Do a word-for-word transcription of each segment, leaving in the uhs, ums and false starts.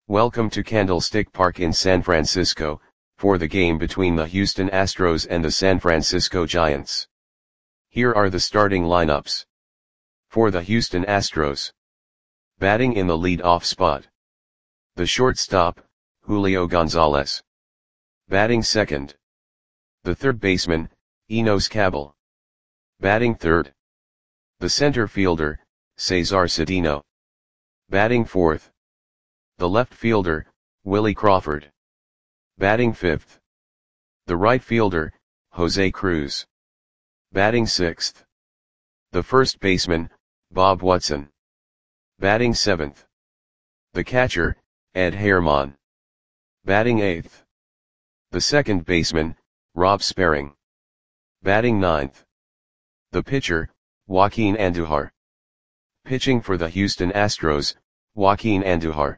Welcome to Candlestick Park in San Francisco, for the game between the Houston Astros and the San Francisco Giants. Here are the starting lineups. For the Houston Astros. Batting in the lead-off spot. The shortstop, Julio Gonzalez. Batting second. The third baseman, Enos Cabell. Batting third. The center fielder, Cesar Cedeno. Batting fourth. The left fielder, Willie Crawford. Batting fifth. The right fielder, Jose Cruz. Batting sixth. The first baseman, Bob Watson. Batting seventh. The catcher, Ed Herman. Batting eighth. The second baseman, Rob Sperring. Batting ninth. The pitcher, Joaquin Andujar. Pitching for the Houston Astros, Joaquin Andujar.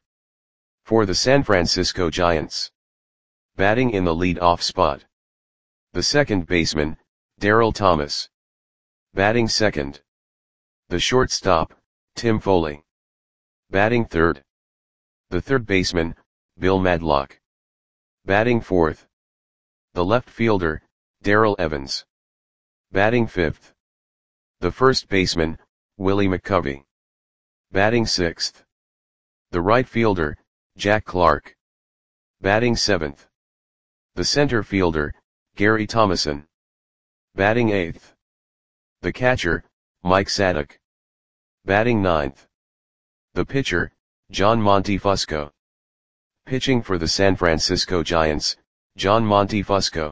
For the San Francisco Giants. Batting in the lead-off spot. The second baseman, Darryl Thomas. Batting second. The shortstop, Tim Foley. Batting third. The third baseman, Bill Madlock. Batting fourth. The left fielder, Darrell Evans. Batting fifth. The first baseman, Willie McCovey. Batting sixth. The right fielder, Jack Clark. Batting seventh. The center fielder, Gary Thomason. Batting eighth. The catcher, Mike Sadek. Batting ninth. The pitcher, John Montefusco. Pitching for the San Francisco Giants, John Montefusco.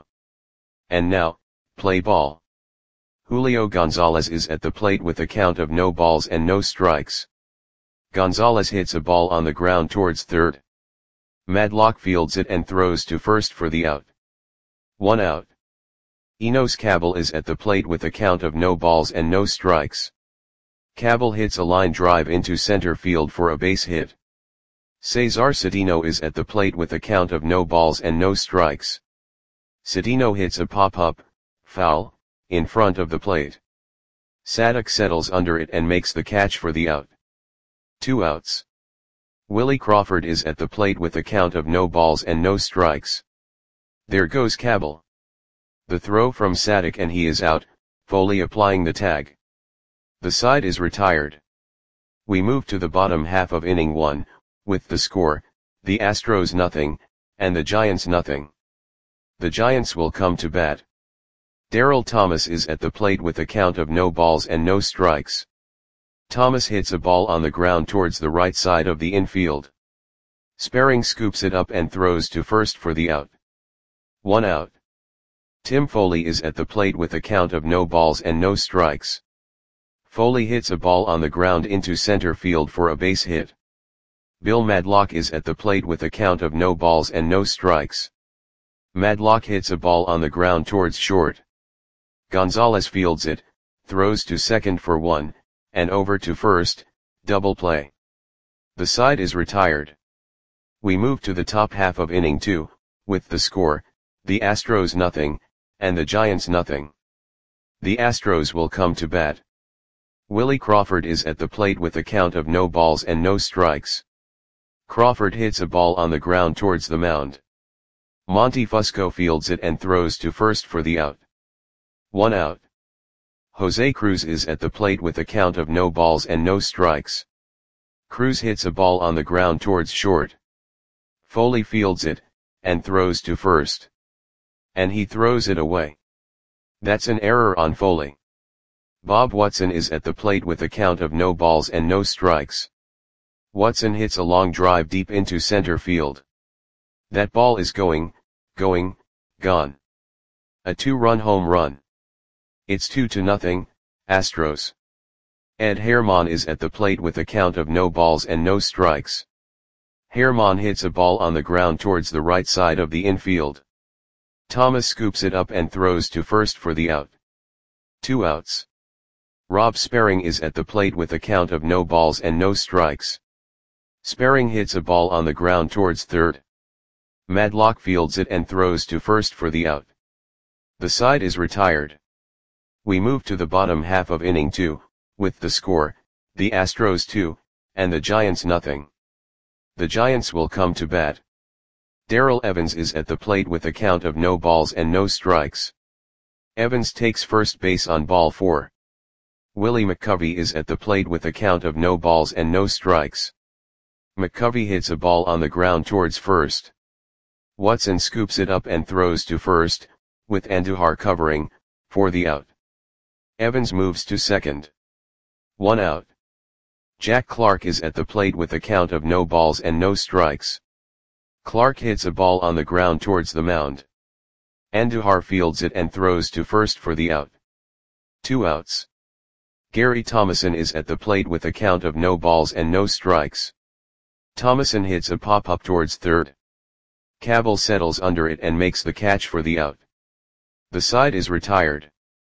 And now, play ball. Julio Gonzalez is at the plate with a count of no balls and no strikes. Gonzalez hits a ball on the ground towards third. Madlock fields it and throws to first for the out. One out. Enos Cabell is at the plate with a count of no balls and no strikes. Cabell hits a line drive into center field for a base hit. Cesar Cedeno is at the plate with a count of no balls and no strikes. Cedeno hits a pop-up, foul, in front of the plate. Sadek settles under it and makes the catch for the out. Two outs. Willie Crawford is at the plate with a count of no balls and no strikes. There goes Cabell. The throw from Sadek and he is out, Foley applying the tag. The side is retired. We move to the bottom half of inning one, with the score, the Astros nothing, and the Giants nothing. The Giants will come to bat. Darryl Thomas is at the plate with a count of no balls and no strikes. Thomas hits a ball on the ground towards the right side of the infield. Sperring scoops it up and throws to first for the out. One out. Tim Foley is at the plate with a count of no balls and no strikes. Foley hits a ball on the ground into center field for a base hit. Bill Madlock is at the plate with a count of no balls and no strikes. Madlock hits a ball on the ground towards short. Gonzalez fields it, throws to second for one, and over to first, double play. The side is retired. We move to the top half of inning two, with the score, the Astros nothing, and the Giants nothing. The Astros will come to bat. Willie Crawford is at the plate with a count of no balls and no strikes. Crawford hits a ball on the ground towards the mound. Montefusco fields it and throws to first for the out. One out. Jose Cruz is at the plate with a count of no balls and no strikes. Cruz hits a ball on the ground towards short. Foley fields it, and throws to first. And he throws it away. That's an error on Foley. Bob Watson is at the plate with a count of no balls and no strikes. Watson hits a long drive deep into center field. That ball is going, going, gone. A two-run home run. It's two to nothing, Astros. Ed Herman is at the plate with a count of no balls and no strikes. Herman hits a ball on the ground towards the right side of the infield. Thomas scoops it up and throws to first for the out. Two outs. Rob Sperring is at the plate with a count of no balls and no strikes. Sperring hits a ball on the ground towards third. Madlock fields it and throws to first for the out. The side is retired. We move to the bottom half of inning two, with the score, the Astros two, and the Giants nothing. The Giants will come to bat. Darrell Evans is at the plate with a count of no balls and no strikes. Evans takes first base on ball four. Willie McCovey is at the plate with a count of no balls and no strikes. McCovey hits a ball on the ground towards first. Watson scoops it up and throws to first, with Andujar covering, for the out. Evans moves to second. One out. Jack Clark is at the plate with a count of no balls and no strikes. Clark hits a ball on the ground towards the mound. Andujar fields it and throws to first for the out. Two outs. Gary Thomason is at the plate with a count of no balls and no strikes. Thomason hits a pop-up towards third. Cabell settles under it and makes the catch for the out. The side is retired.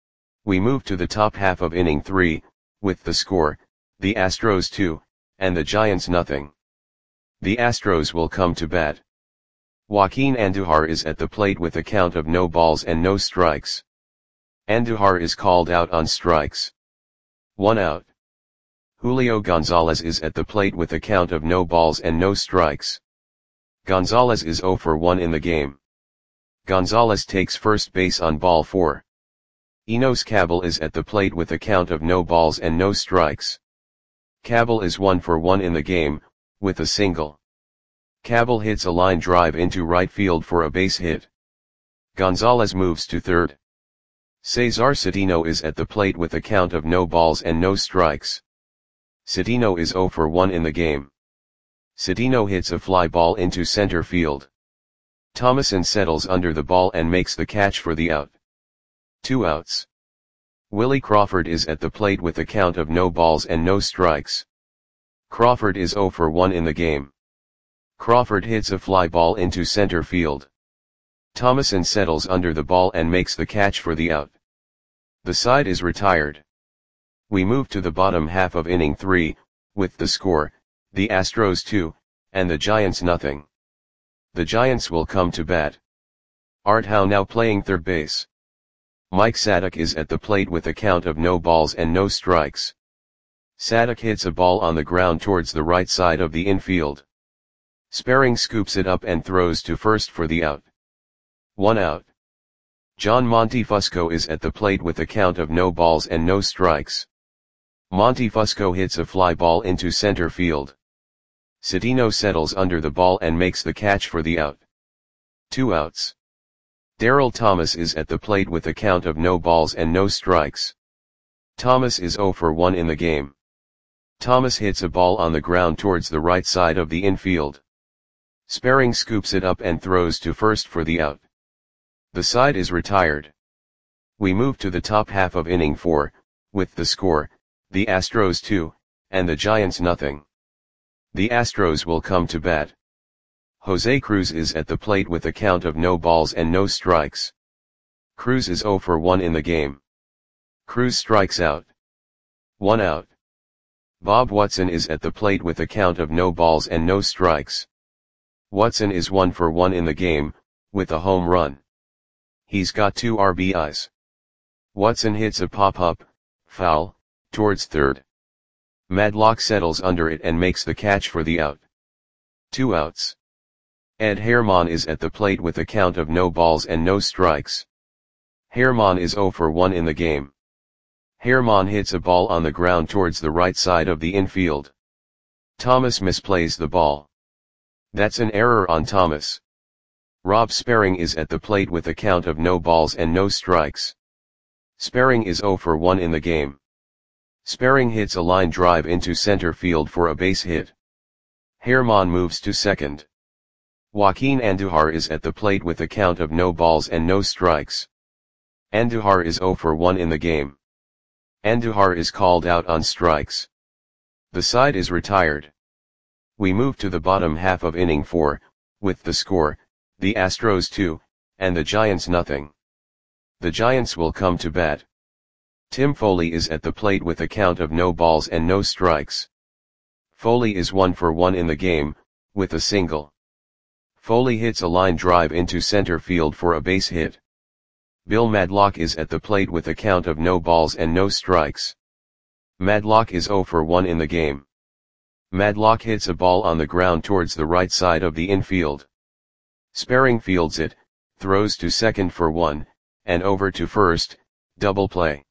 We move to the top half of inning three, with the score, the Astros two, and the Giants nothing. The Astros will come to bat. Joaquin Andujar is at the plate with a count of no balls and no strikes. Andujar is called out on strikes. One out. Julio Gonzalez is at the plate with a count of no balls and no strikes. Gonzalez is zero for one in the game. Gonzalez takes first base on ball four. Enos Cabell is at the plate with a count of no balls and no strikes. Cabell is one for one in the game, with a single. Cabell hits a line drive into right field for a base hit. Gonzalez moves to third. Cesar Cedeno is at the plate with a count of no balls and no strikes. Cedeno is zero for one in the game. Cedeno hits a fly ball into center field. Thomason settles under the ball and makes the catch for the out. Two outs. Willie Crawford is at the plate with a count of no balls and no strikes. Crawford is zero for one in the game. Crawford hits a fly ball into center field. Thomason settles under the ball and makes the catch for the out. The side is retired. We move to the bottom half of inning three, with the score, the Astros two, and the Giants nothing. The Giants will come to bat. Art Howe now playing third base. Mike Sadek is at the plate with a count of no balls and no strikes. Sadek hits a ball on the ground towards the right side of the infield. Sperring scoops it up and throws to first for the out. One out. John Montefusco is at the plate with a count of no balls and no strikes. Montefusco hits a fly ball into center field. Cedeno settles under the ball and makes the catch for the out. Two outs. Darrell Thomas is at the plate with a count of no balls and no strikes. Thomas is zero for one in the game. Thomas hits a ball on the ground towards the right side of the infield. Sperring scoops it up and throws to first for the out. The side is retired. We move to the top half of inning four, with the score, the Astros two, and the Giants nothing. The Astros will come to bat. Jose Cruz is at the plate with a count of no balls and no strikes. Cruz is zero for one in the game. Cruz strikes out. One out. Bob Watson is at the plate with a count of no balls and no strikes. Watson is one for one in the game, with a home run. He's got two R B Is. Watson hits a pop-up, foul, towards third. Madlock settles under it and makes the catch for the out. Two outs. Ed Herman is at the plate with a count of no balls and no strikes. Herman is zero for one in the game. Herman hits a ball on the ground towards the right side of the infield. Thomas misplays the ball. That's an error on Thomas. Rob Sperring is at the plate with a count of no balls and no strikes. Sperring is zero for one in the game. Sperring hits a line drive into center field for a base hit. Herman moves to second. Joaquin Andujar is at the plate with a count of no balls and no strikes. Andujar is zero for one in the game. Andujar is called out on strikes. The side is retired. We move to the bottom half of inning four, with the score, the Astros two, and the Giants nothing. The Giants will come to bat. Tim Foley is at the plate with a count of no balls and no strikes. Foley is one for one in the game, with a single. Foley hits a line drive into center field for a base hit. Bill Madlock is at the plate with a count of no balls and no strikes. Madlock is zero for one in the game. Madlock hits a ball on the ground towards the right side of the infield. Sparing fields it, throws to second for one, and over to first, double play.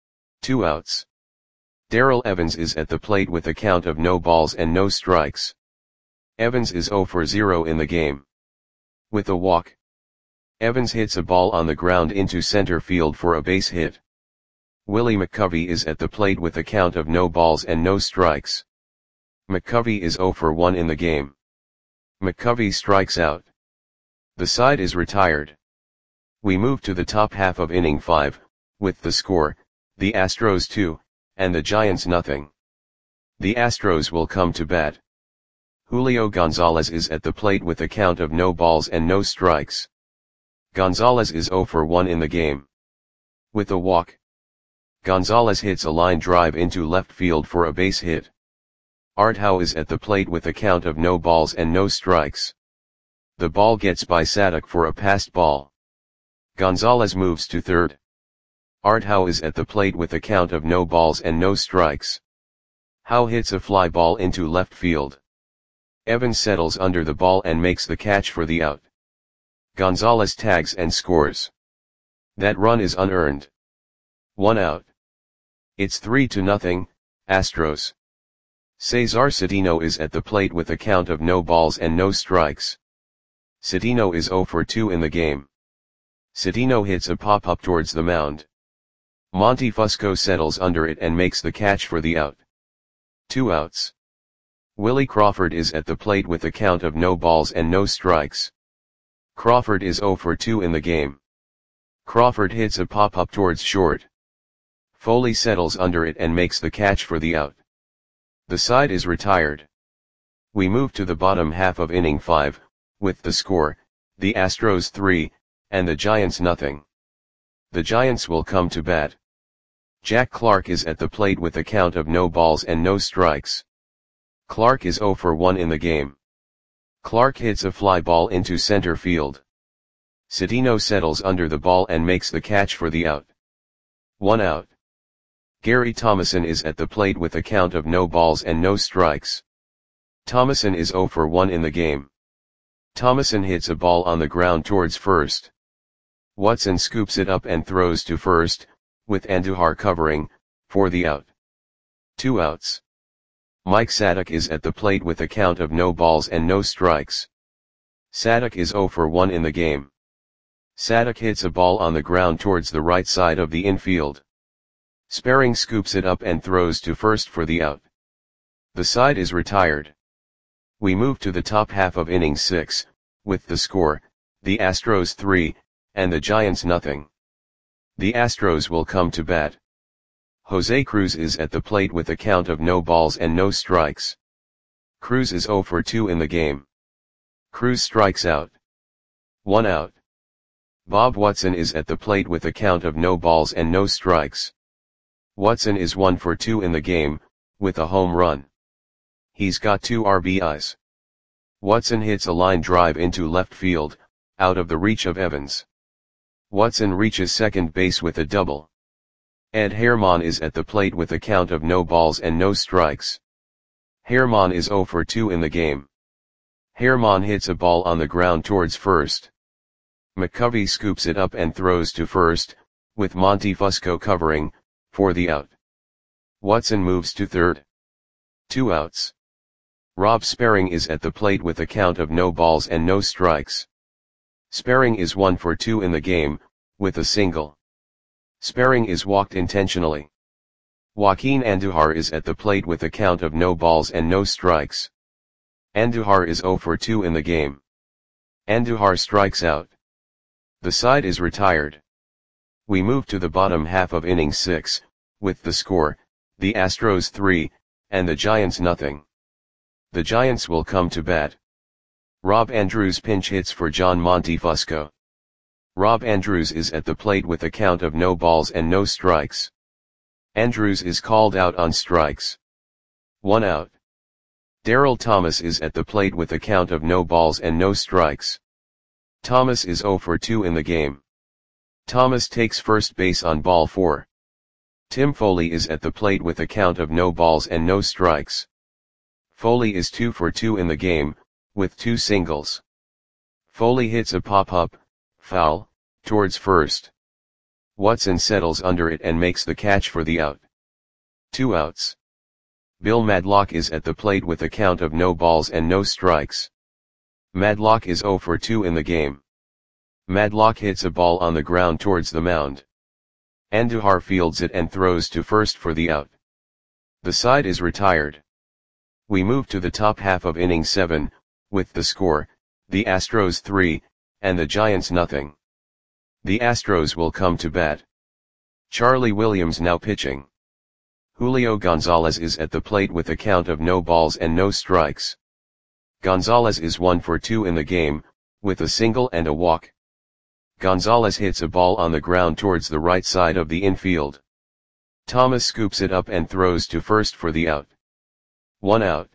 Two outs. Darrell Evans is at the plate with a count of no balls and no strikes. Evans is zero for zero in the game. With a walk, Evans hits a ball on the ground into center field for a base hit. Willie McCovey is at the plate with a count of no balls and no strikes. McCovey is zero for one in the game. McCovey strikes out. The side is retired. We move to the top half of inning five, with the score, the Astros two, and the Giants nothing. The Astros will come to bat. Julio Gonzalez is at the plate with a count of no balls and no strikes. Gonzalez is zero for one in the game. With a walk, Gonzalez hits a line drive into left field for a base hit. Art Howe is at the plate with a count of no balls and no strikes. The ball gets by Sadek for a passed ball. Gonzalez moves to third. Art Howe is at the plate with a count of no balls and no strikes. Howe hits a fly ball into left field. Evans settles under the ball and makes the catch for the out. Gonzalez tags and scores. That run is unearned. One out. It's three to nothing, Astros. Cesar Cedeno is at the plate with a count of no balls and no strikes. Cedeno is zero for two in the game. Cedeno hits a pop-up towards the mound. Monty Fusco settles under it and makes the catch for the out. Two outs. Willie Crawford is at the plate with a count of no balls and no strikes. Crawford is zero for two in the game. Crawford hits a pop-up towards short. Foley settles under it and makes the catch for the out. The side is retired. We move to the bottom half of inning five, with the score, the Astros three, and the Giants nothing. The Giants will come to bat. Jack Clark is at the plate with a count of no balls and no strikes. Clark is zero for one in the game. Clark hits a fly ball into center field. Cedeno settles under the ball and makes the catch for the out. One out. Gary Thomason is at the plate with a count of no balls and no strikes. Thomason is zero for one in the game. Thomason hits a ball on the ground towards first. Watson scoops it up and throws to first, with Andujar covering, for the out. Two outs. Mike Sadek is at the plate with a count of no balls and no strikes. Sadek is zero for one in the game. Sadek hits a ball on the ground towards the right side of the infield. Sparing scoops it up and throws to first for the out. The side is retired. We move to the top half of inning six, with the score, the Astros three, and the Giants nothing. The Astros will come to bat. Jose Cruz is at the plate with a count of no balls and no strikes. Cruz is zero for two in the game. Cruz strikes out. One out. Bob Watson is at the plate with a count of no balls and no strikes. Watson is one for two in the game, with a home run. He's got two R B Is. Watson hits a line drive into left field, out of the reach of Evans. Watson reaches second base with a double. Ed Herman is at the plate with a count of no balls and no strikes. Herman is zero for two in the game. Herman hits a ball on the ground towards first. McCovey scoops it up and throws to first, with Monty Fusco covering, for the out. Watson moves to third. Two outs. Rob Sparing is at the plate with a count of no balls and no strikes. Sparing is one for two in the game, with a single. Sparing is walked intentionally. Joaquin Andujar is at the plate with a count of no balls and no strikes. Andujar is zero for two in the game. Andujar strikes out. The side is retired. We move to the bottom half of inning six, with the score, the Astros three, and the Giants nothing. The Giants will come to bat. Rob Andrews pinch hits for John Monty Fusco. Rob Andrews is at the plate with a count of no balls and no strikes. Andrews is called out on strikes. One out. Darrell Thomas is at the plate with a count of no balls and no strikes. Thomas is zero for two in the game. Thomas takes first base on ball four. Tim Foley is at the plate with a count of no balls and no strikes. Foley is two for two in the game, with two singles. Foley hits a pop-up, foul, towards first. Watson settles under it and makes the catch for the out. Two outs. Bill Madlock is at the plate with a count of no balls and no strikes. Madlock is zero for two in the game. Madlock hits a ball on the ground towards the mound. Andujar fields it and throws to first for the out. The side is retired. We move to the top half of inning seven, with the score, the Astros three, and the Giants nothing. The Astros will come to bat. Charlie Williams now pitching. Julio Gonzalez is at the plate with a count of no balls and no strikes. Gonzalez is one for two in the game, with a single and a walk. Gonzalez hits a ball on the ground towards the right side of the infield. Thomas scoops it up and throws to first for the out. One out.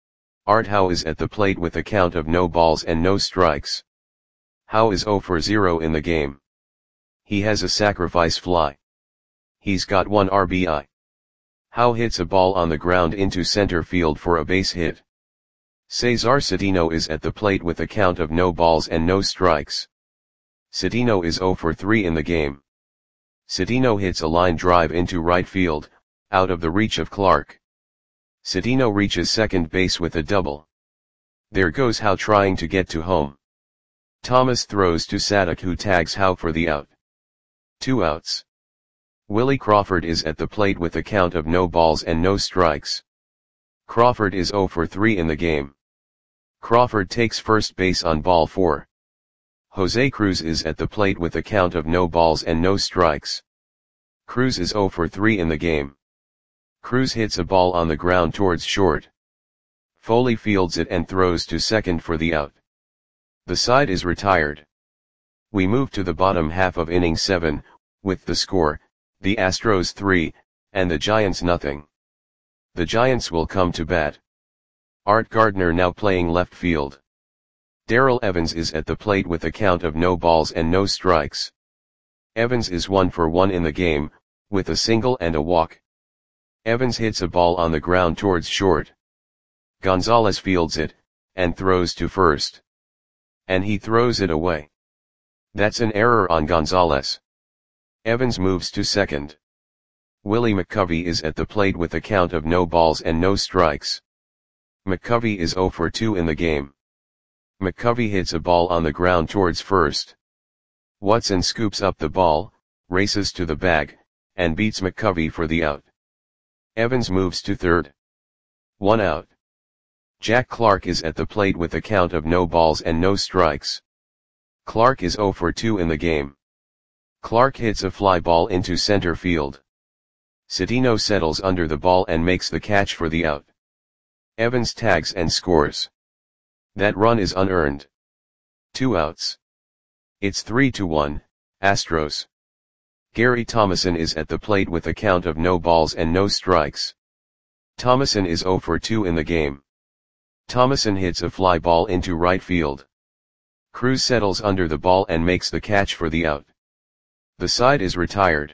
Art Howe is at the plate with a count of no balls and no strikes. Howe is zero for zero in the game. He has a sacrifice fly. He's got one R B I. Howe hits a ball on the ground into center field for a base hit. Cesar Cedeno is at the plate with a count of no balls and no strikes. Cedeno is zero for three in the game. Cedeno hits a line drive into right field, out of the reach of Clark. Cedeno reaches second base with a double. There goes Howe trying to get to home. Thomas throws to Sadek, who tags Howe for the out. Two outs. Willie Crawford is at the plate with a count of no balls and no strikes. Crawford is zero for three in the game. Crawford takes first base on ball four. Jose Cruz is at the plate with a count of no balls and no strikes. Cruz is zero for three in the game. Cruz hits a ball on the ground towards short. Foley fields it and throws to second for the out. The side is retired. We move to the bottom half of inning seven, with the score, the Astros three, and the Giants nothing. The Giants will come to bat. Art Gardner now playing left field. Darrell Evans is at the plate with a count of no balls and no strikes. Evans is one for one in the game, with a single and a walk. Evans hits a ball on the ground towards short. Gonzalez fields it, and throws to first. And he throws it away. That's an error on Gonzalez. Evans moves to second. Willie McCovey is at the plate with a count of no balls and no strikes. McCovey is zero for two in the game. McCovey hits a ball on the ground towards first. Watson scoops up the ball, races to the bag, and beats McCovey for the out. Evans moves to third. One out. Jack Clark is at the plate with a count of no balls and no strikes. Clark is zero for two in the game. Clark hits a fly ball into center field. Cedeno settles under the ball and makes the catch for the out. Evans tags and scores. That run is unearned. Two outs. It's three to one, Astros. Gary Thomason is at the plate with a count of no balls and no strikes. Thomason is zero for two in the game. Thomason hits a fly ball into right field. Cruz settles under the ball and makes the catch for the out. The side is retired.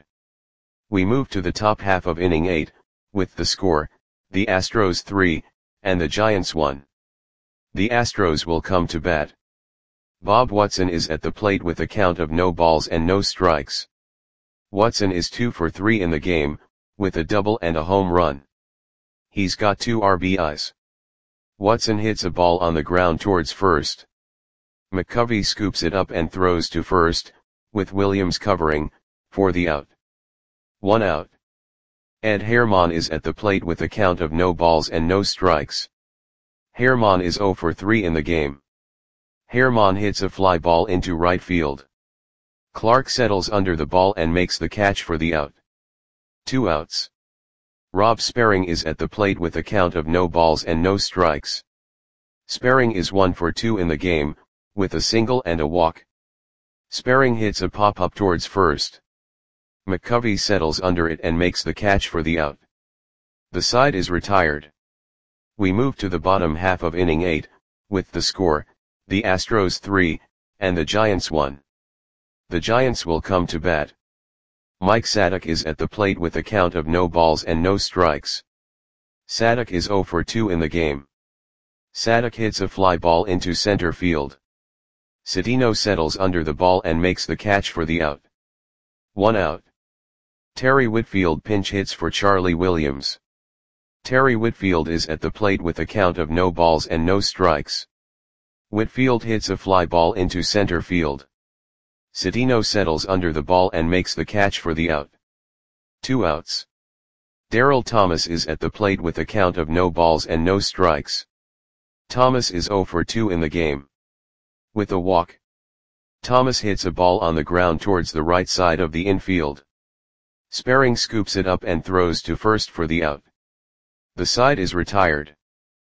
We move to the top half of inning eight, with the score, the Astros three, and the Giants one. The Astros will come to bat. Bob Watson is at the plate with a count of no balls and no strikes. Watson is two for three in the game, with a double and a home run. He's got two R B Is. Watson hits a ball on the ground towards first. McCovey scoops it up and throws to first, with Williams covering, for the out. One out. Ed Herman is at the plate with a count of no balls and no strikes. Herman is zero for three in the game. Herman hits a fly ball into right field. Clark settles under the ball and makes the catch for the out. Two outs. Rob Sperring is at the plate with a count of no balls and no strikes. Sperring is one for two in the game, with a single and a walk. Sperring hits a pop-up towards first. McCovey settles under it and makes the catch for the out. The side is retired. We move to the bottom half of inning eight, with the score, the Astros three, and the Giants one. The Giants will come to bat. Mike Sadek is at the plate with a count of no balls and no strikes. Sadek is zero for two in the game. Sadek hits a fly ball into center field. Cedeno settles under the ball and makes the catch for the out. One out. Terry Whitfield pinch hits for Charlie Williams. Terry Whitfield is at the plate with a count of no balls and no strikes. Whitfield hits a fly ball into center field. Cedeno settles under the ball and makes the catch for the out. Two outs. Darrell Thomas is at the plate with a count of no balls and no strikes. Thomas is oh for two in the game. With a walk, Thomas hits a ball on the ground towards the right side of the infield. Sparring scoops it up and throws to first for the out. The side is retired.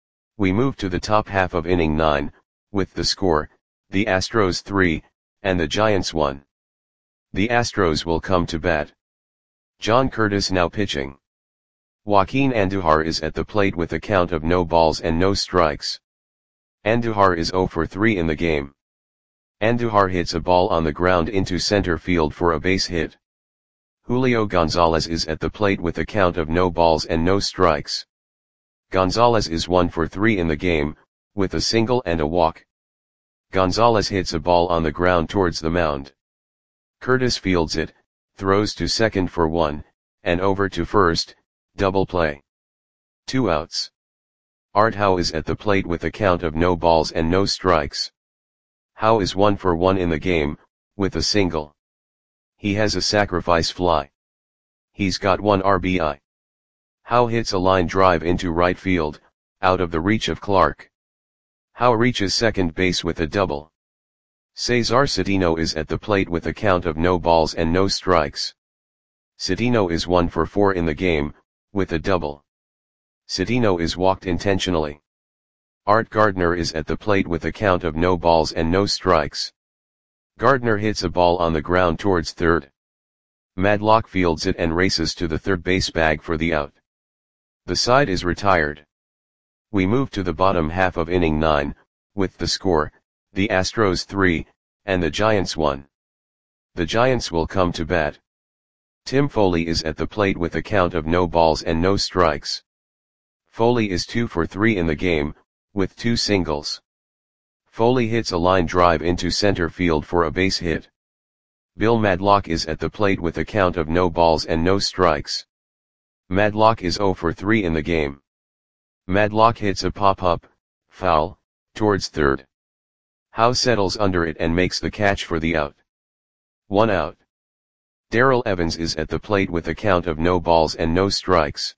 We move to the top half of inning nine, with the score, the Astros three, and the Giants one. The Astros will come to bat. John Curtis now pitching. Joaquin Andujar is at the plate with a count of no balls and no strikes. Andujar is oh for three in the game. Andujar hits a ball on the ground into center field for a base hit. Julio Gonzalez is at the plate with a count of no balls and no strikes. Gonzalez is one for three in the game, with a single and a walk. Gonzalez hits a ball on the ground towards the mound. Curtis fields it, throws to second for one, and over to first, double play. Two outs. Art Howe is at the plate with a count of no balls and no strikes. Howe is one for one in the game, with a single. He has a sacrifice fly. He's got one R B I. Howe hits a line drive into right field, out of the reach of Clark. Howe reaches second base with a double. Cesar Cedeno is at the plate with a count of no balls and no strikes. Cedeno is one for four in the game, with a double. Cedeno is walked intentionally. Art Gardner is at the plate with a count of no balls and no strikes. Gardner hits a ball on the ground towards third. Madlock fields it and races to the third base bag for the out. The side is retired. We move to the bottom half of inning nine, with the score, the Astros three, and the Giants one. The Giants will come to bat. Tim Foley is at the plate with a count of no balls and no strikes. Foley is two for three in the game, with two singles. Foley hits a line drive into center field for a base hit. Bill Madlock is at the plate with a count of no balls and no strikes. Madlock is oh for three in the game. Madlock hits a pop-up, foul, towards third. Howe settles under it and makes the catch for the out. One out. Darrell Evans is at the plate with a count of no balls and no strikes.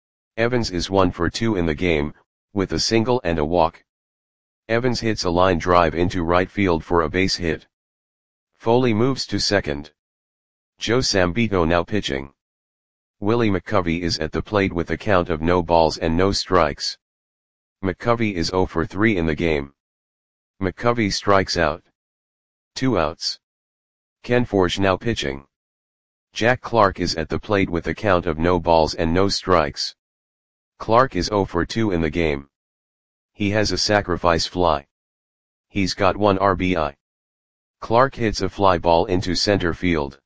Evans is one for two in the game, with a single and a walk. Evans hits a line drive into right field for a base hit. Foley moves to second. Joe Sambito now pitching. Willie McCovey is at the plate with a count of no balls and no strikes. McCovey is oh for three in the game. McCovey strikes out. Two outs. Ken Forge now pitching. Jack Clark is at the plate with a count of no balls and no strikes. Clark is oh for two in the game. He has a sacrifice fly. He's got one R B I. Clark hits a fly ball into center field.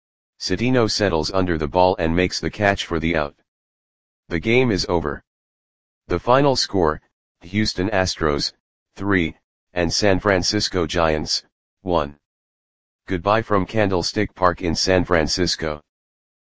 Cedeno settles under the ball and makes the catch for the out. The game is over. The final score, Houston Astros, three, and San Francisco Giants, one. Goodbye from Candlestick Park in San Francisco.